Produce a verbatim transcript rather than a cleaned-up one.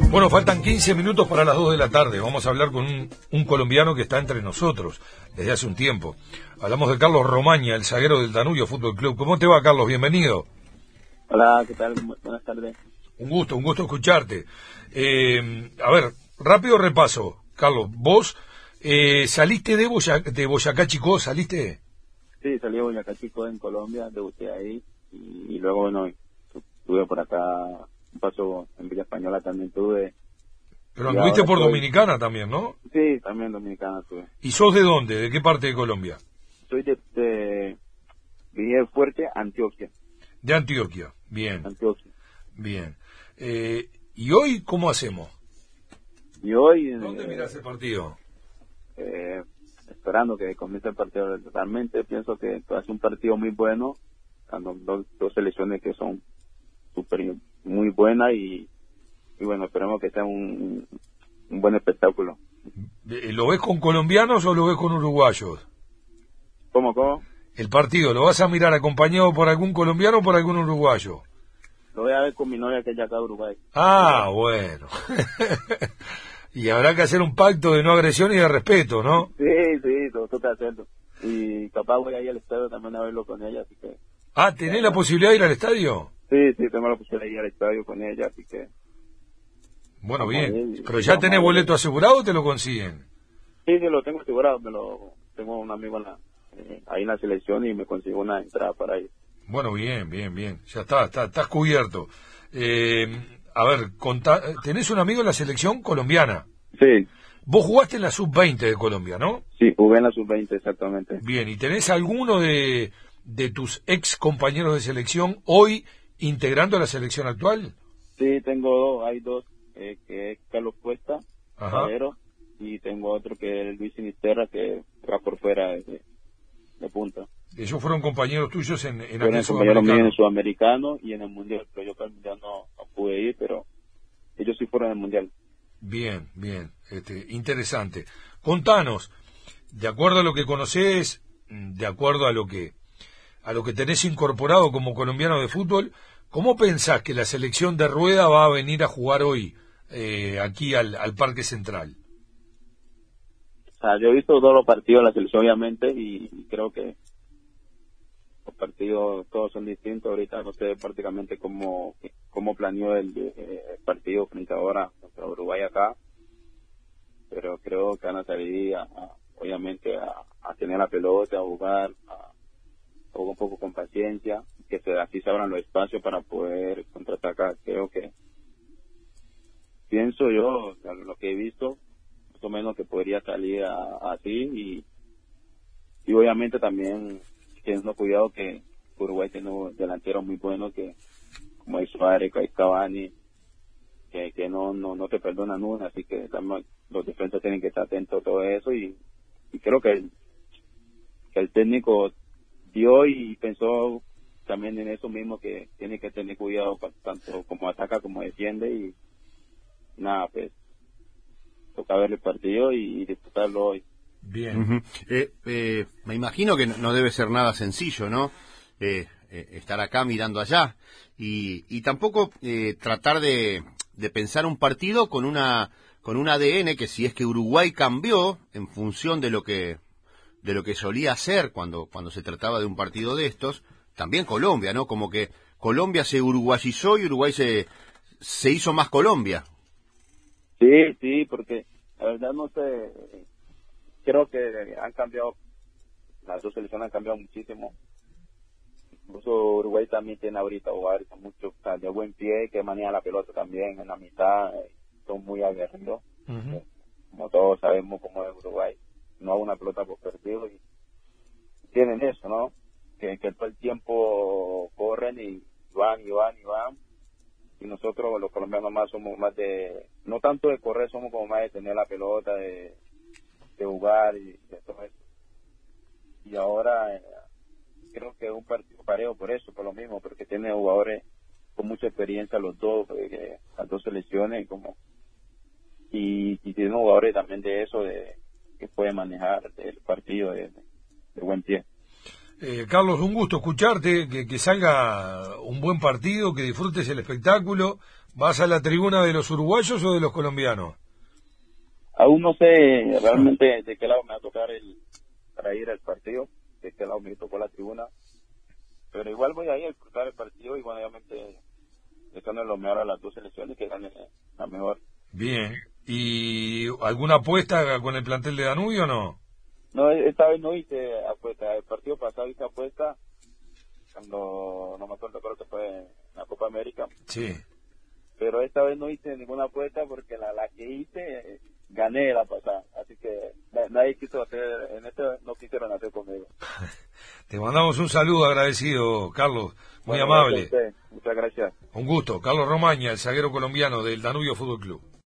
Bueno, faltan quince minutos para las dos de la tarde. Vamos a hablar con un, un colombiano que está entre nosotros desde hace un tiempo. Hablamos de Carlos Romaña, el zaguero del Danubio Fútbol Club. ¿Cómo te va, Carlos? Bienvenido. Hola, ¿qué tal? Buenas tardes. Un gusto, un gusto escucharte. Eh, a ver, rápido repaso, Carlos. Vos eh, saliste de, Boya, de Boyacá Chicó, ¿saliste? Sí, salí de Boyacá Chicó en Colombia, debuté ahí y, y luego, bueno, estuve por acá, un paso en Villa Española también tuve. Pero anduviste por estoy... Dominicana también, ¿no? Sí, también Dominicana tuve. ¿Y sos de dónde? ¿De qué parte de Colombia? Soy de, de Villa Fuerte, Antioquia. De Antioquia, bien. Antioquia. Bien. Eh, ¿Y hoy cómo hacemos? Y hoy... ¿Dónde eh, mirás el partido? Eh, esperando que comience el partido. Realmente pienso que va a ser un partido muy bueno, dos, dos selecciones que son super, muy buenas y, y bueno, esperemos que sea un, un buen espectáculo. ¿Lo ves con colombianos o lo ves con uruguayos? ¿Cómo, cómo? El partido, ¿lo vas a mirar acompañado por algún colombiano o por algún uruguayo? Lo voy a ver con mi novia que es de acá de Uruguay. Ah, bueno. Y habrá que hacer un pacto de no agresión y de respeto, ¿no? Sí, sí, todo toca hacerlo. Y capaz voy a ir al estadio también a verlo con ella, así que... Ah, ¿tenés la posibilidad de ir al estadio? Sí, sí, tengo la posibilidad de ir al estadio con ella, así que... Bueno, bien. Ir, ¿Pero ya tenés boleto asegurado o te lo consiguen? Sí, sí, lo tengo asegurado. Me lo tengo un amigo en la, eh, ahí en la selección y me consigo una entrada para ir. Bueno, bien, bien, bien. Ya está, está estás cubierto. Eh, a ver, contá, ¿tenés un amigo en la selección colombiana? Sí. Vos jugaste en la sub veinte de Colombia, ¿no? Sí, jugué en la sub veinte, exactamente. Bien, ¿y tenés alguno de, de tus ex compañeros de selección hoy integrando la selección actual? Sí, tengo dos, hay dos, eh, que es Carlos Cuesta, Cabero, y tengo otro que es Luis Sinisterra, que va por fuera de, de punta. Ellos fueron compañeros tuyos en, en fueron aquel compañeros míos sudamericano. en el sudamericano y en el mundial, pero yo para el mundial no, no pude ir, pero ellos sí fueron en el mundial. Bien, bien, este, interesante. Contanos, de acuerdo a lo que conocés, de acuerdo a lo que a lo que tenés incorporado como colombiano de fútbol, ¿cómo pensás que la selección de Rueda va a venir a jugar hoy eh, aquí al, al Parque Central? O sea, yo he visto todos los partidos de la selección, obviamente, y, y creo que los partidos todos son distintos. Ahorita no sé prácticamente cómo, cómo planeó el, el partido frente ahora contra Uruguay acá, pero creo que van a salir, a, a, obviamente, a, a tener la pelota, a jugar, a, a jugar un poco con paciencia, que se, así se abran los espacios para poder contraatacar. Creo que, pienso yo, lo que he visto, más o menos que podría salir a, así y, y obviamente también teniendo cuidado que Uruguay tiene un delantero muy bueno que como es Suárez, que hay Cavani, que, que no, no no te perdonan una, así que también los defensas tienen que estar atentos a todo eso y, y creo que el, que el técnico dio y pensó también en eso mismo, que tiene que tener cuidado tanto como ataca como defiende y nada, pues toca ver el partido y, y disfrutarlo hoy. Bien. Uh-huh. eh, eh, me imagino que no debe ser nada sencillo, ¿no? Eh, eh, estar acá mirando allá y, y tampoco eh, tratar de, de pensar un partido con una con un A D N que si es que Uruguay cambió en función de lo que de lo que solía hacer cuando cuando se trataba de un partido de estos, también Colombia, ¿no? Como que Colombia se uruguayizó y Uruguay se se hizo más Colombia. Sí, sí, porque la verdad no sé. Creo que han cambiado, las dos selecciones han cambiado muchísimo. Incluso Uruguay también tiene ahorita jugadores mucho, o sea, de buen pie, que manejan la pelota también en la mitad, eh, son muy aguerridos. Uh-huh. eh, como todos sabemos cómo es Uruguay, no hay una pelota por perdido y tienen eso, ¿no? Que, que todo el tiempo corren y van y van y van. Y nosotros los colombianos más somos más de, no tanto de correr, somos como más de tener la pelota, de de jugar y de todo eso. Y ahora eh, creo que es un partido parejo por eso, por lo mismo, porque tiene jugadores con mucha experiencia los dos, eh, las dos selecciones, como y, y tiene jugadores también de eso, de que pueden manejar el partido de, de, de buen pie. Eh, Carlos, un gusto escucharte, que, que salga un buen partido, que disfrutes el espectáculo. ¿Vas a la tribuna de los uruguayos o de los colombianos? Aún no sé realmente de qué lado me va a tocar el, para ir al partido, de qué lado me tocó la tribuna, pero igual voy a ir a disfrutar el partido y bueno, obviamente deseando lo mejor a las dos selecciones, que gane la mejor. Bien. ¿Y alguna apuesta con el plantel de Danubio o no? No, esta vez no hice apuesta. El partido pasado hice apuesta cuando, no me acuerdo, creo que fue en la Copa América. Sí. Pero esta vez no hice ninguna apuesta porque la, la que hice, eh, gané la pasada. Así que nadie quiso hacer, en este no quisieron hacer conmigo. Te mandamos un saludo agradecido, Carlos. Muy Bueno, amable. gracias a usted. Muchas gracias. Un gusto. Carlos Romaña, el zaguero colombiano del Danubio Fútbol Club.